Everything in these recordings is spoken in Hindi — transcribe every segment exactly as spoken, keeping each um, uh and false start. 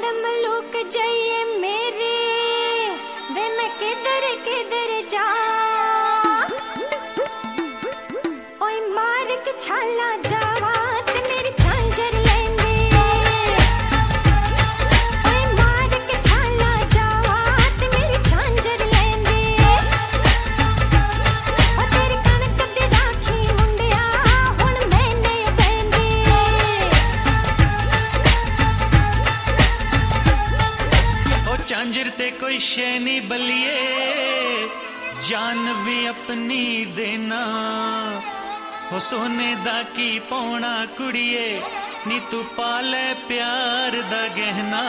मलूक जाइए मेरे वे मैं किधर किधर जा ओए मार के छाला जावा ते मेरी झांझर लेंदे ओए मार के छाला जावा ते मेरी झांझर लेंदे ओ तेरी कणक दी राखी मुंडिया हुण मैंने पैंदी ओ झांझर ते कोई शे नहीं बलिए जान भी अपनी देना हो सोने दा की पौना कुड़िए नी तू पाले प्यार दा गहना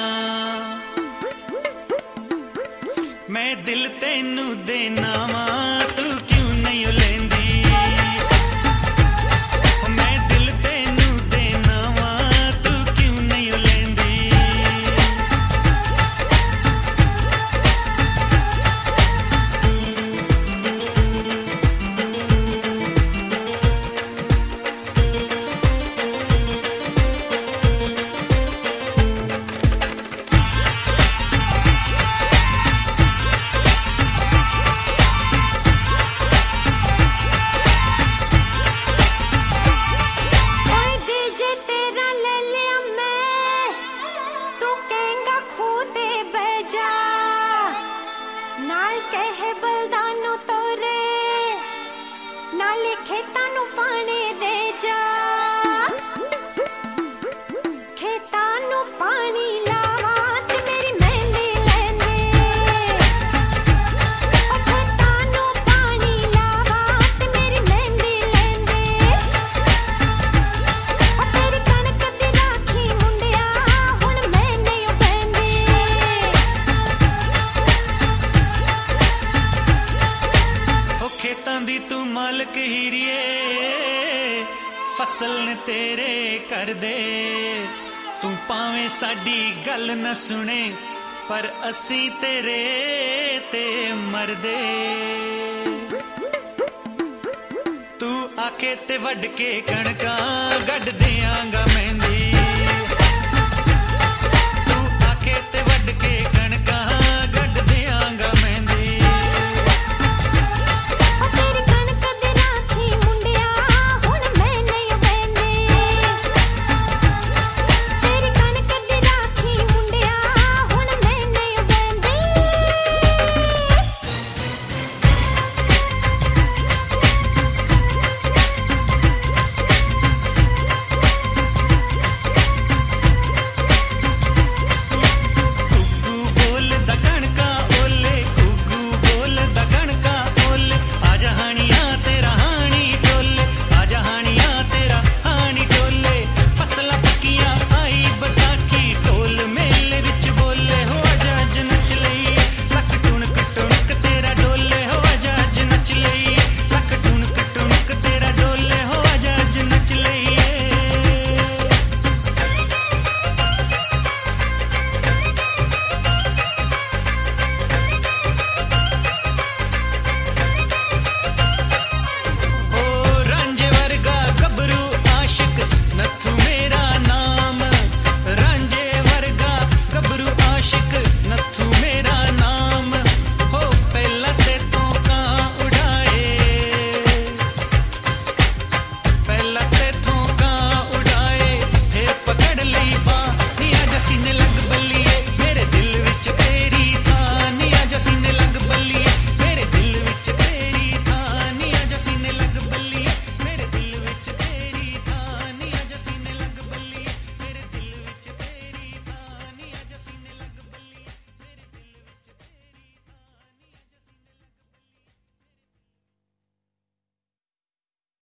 मैं दिल तेनू देना वा तू क्यों नहीं लेंदी मैं दिल तेनू देना वा तू क्यों नहीं लेंदी कहे बलदानो तोरे नाले खेतां नू पानी दे जा खेतां नू पानी लावा ते मेरी मेहंदी लैंदे ओ खेतां नू पानी लावा ते मेरी मेहंदी लैंदे ओ तेरी कणक दी राखी मुंडिया हुण मैंने पैंदी खेतां दी तू मालक हीरिए फसल ने तेरे कर दे तू पावे साडी गल न सुने पर असी तेरे ते मर दे तू आखे ते वड के कणकां गड देंगा मेहंदी तू आखे ते वड के